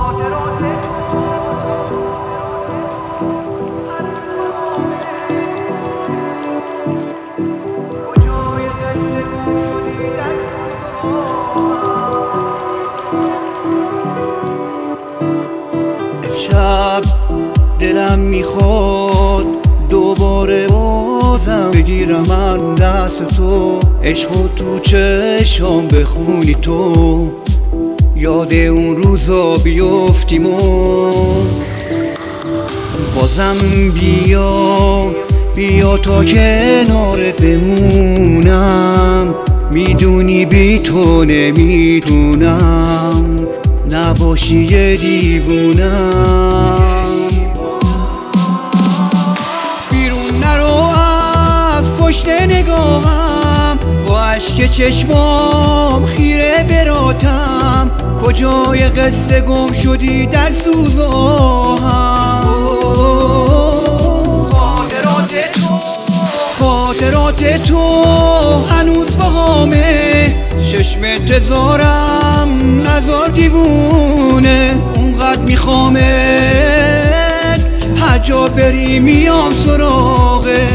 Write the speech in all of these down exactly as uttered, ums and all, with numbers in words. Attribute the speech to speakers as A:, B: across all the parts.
A: شب دلم میخواد دوباره بازم بگیرم من دست تو، عشق و تو چشام بخونی تو، یاد اون روزا بیفتیم و بازم بیا بیا تا کنارت بمونم، میدونی بی تو نمیتونم نباشی یه دیوونم. بیرون نرو از پشت نگاهم، با عشق چشمام خیره براتم، کجای قصه گم شدی در سوز و آهم. خاطرات تو خاطرات تو هنوز باهامه، چشم انتظارم نزار دیوونه، اونقدر میخوامت هر جا بری میام سراغه.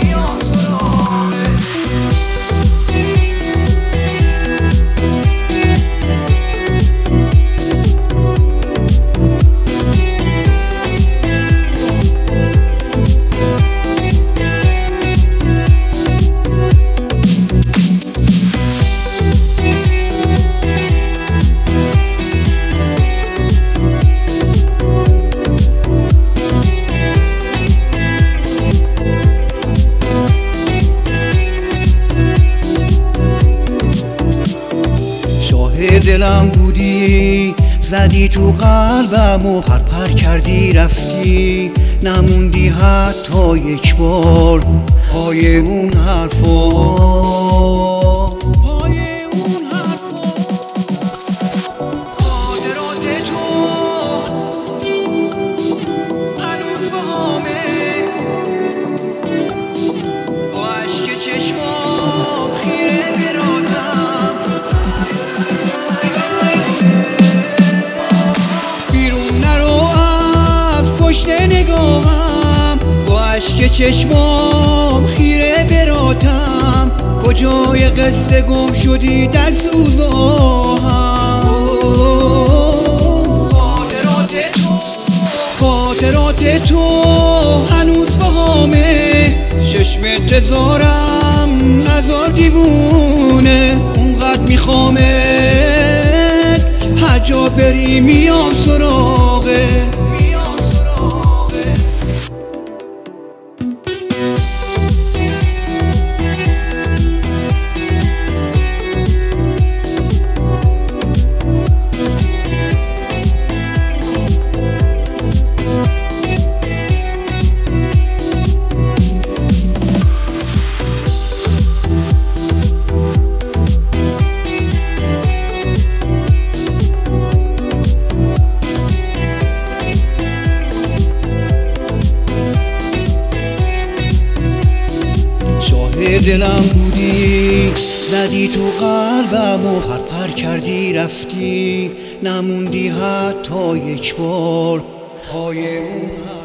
A: دلم بودی زدی تو قلبم و پر پر کردی رفتی، نموندی حتی یک بار پای اون حرفا پای اون حرفا. خاطرات تو هنوز باهامه، با عشق چشمام خیره براتم، نگاهم با عشق چشمام خیره براتم، کجای قصه گم شدی در سوز و آهم. خاطرات تو خاطرات تو هنوز باهامه، چشم انتظارم نزار دیوونه، اونقدر میخوامت هر جا بری میام سراغه. دلم بودی زدی تو قلبم و پر پر کردی رفتی، نموندی حتی یک بار پای اون